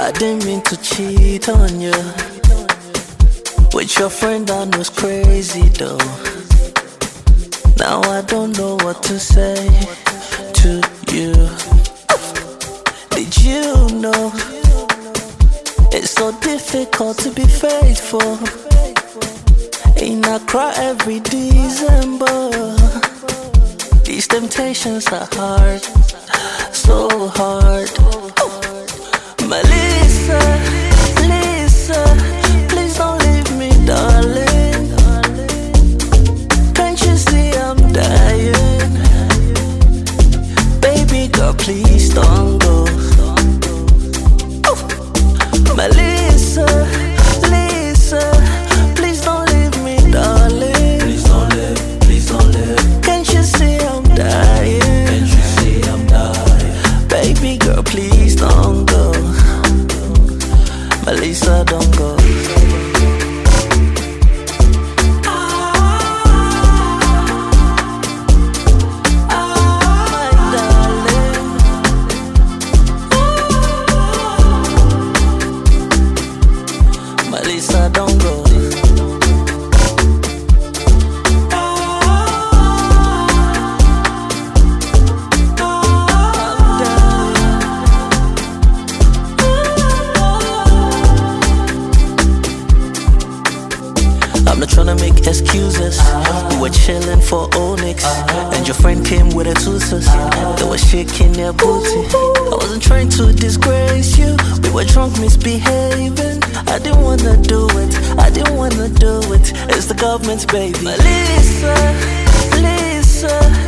I didn't mean to cheat on you. With your friend I know it's crazy though. Now I don't know what to say to you. Did you know it's so difficult to be faithful? And I cry every December. These temptations are hard, so hard. Melissa, Lisa, please don't leave me, darling. Can't you see I'm dying? Baby girl, please don't go. Melissa, Lisa, please don't leave me, darling. Please don't leave, please don't leave. Can't you see I'm dying? Can't you see I'm dying? Baby girl, please don't go. Melissa, don't go. Melissa, don't go. I'm not tryna make excuses. We were chilling for Onyx, and your friend came with her toothers. They were shaking their booty. I wasn't trying to disgrace you. We were drunk, misbehaving. I didn't wanna do it. I didn't wanna do it. It's the government's baby. Lisa, Lisa.